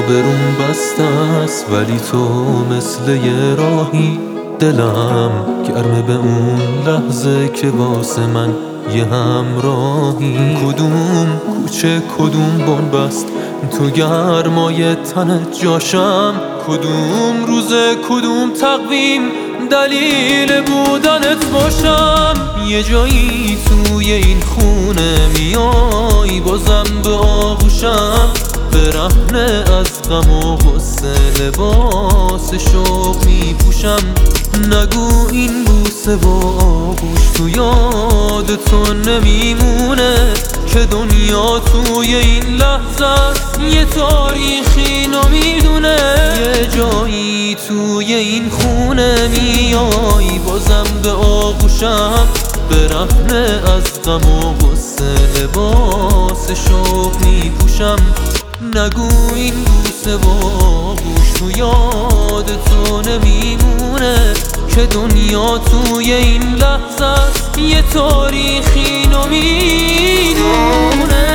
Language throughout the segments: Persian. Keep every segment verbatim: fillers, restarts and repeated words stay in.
آبروم بسته است ولی تو مثل یه راهی دلم گرمه به اون لحظه که واسه من یه همراهی. کدوم کوچه کدوم بنبست تو گرمای تنت جاشم، کدوم روزه کدوم تقویم دلیل بودنت باشم. یه جایی توی این خونه میای بازم به آغوشم، برهنه از غم و غصه لباس شوق میپوشم. نگو این بوسه و آغوش تو یاد تو نمیمونه که دنیا توی این لحظه است یه تاریخی نمیدونه. یه جایی توی این خونه میای بازم به آغوشم، برهنه از غم و غصه لباس شوق میپوشم. نگو این بوسه و آغوش تو یاد تو نمیمونه که دنیا توی این لحظه است یه تاریخی نمیدونه.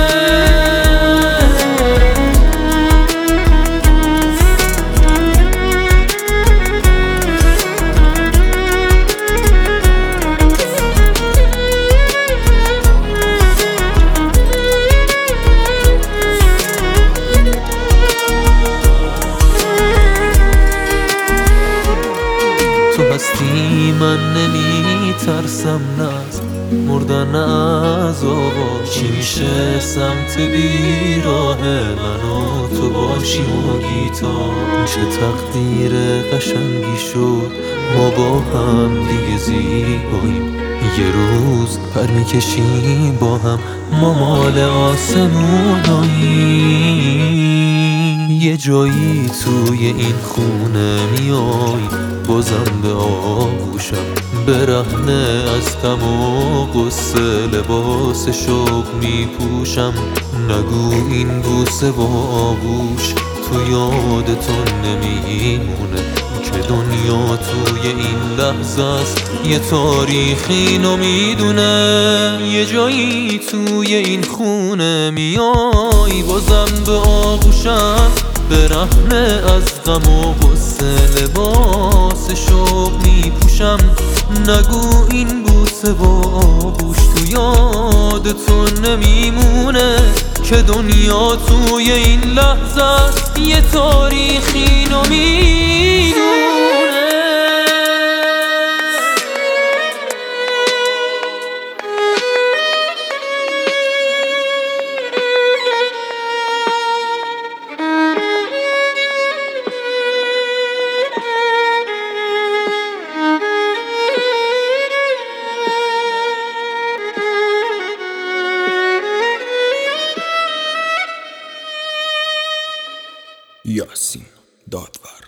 هستی من نمی ترسم نه از مردن از آوا، چی میشه سمت بیراه من و تو باشی و گیتار. چه تقدیر قشنگی شد ما با هم دیگه زیباییم، یه روز پر میکشیم با هم ما مال آسموناییم. یه جایی توی این خونه میای بازم به آغوشم، برهنه از غم و غصه لباس شوق میپوشم. نگو این بوسه و آغوش تو یادتون نمیمونه که دنیا توی این لحظه است یه تاریخی نمیدونه. یه جایی توی این خونه میای بازم به آغوشم، برهنه از غم و غصه لباس شوق میپوشم. نگو این بوسه و آغوش تو یاد تو نمیمونه که دنیا توی این لحظه یه تاریخی نمیدونه. یاسین دادور.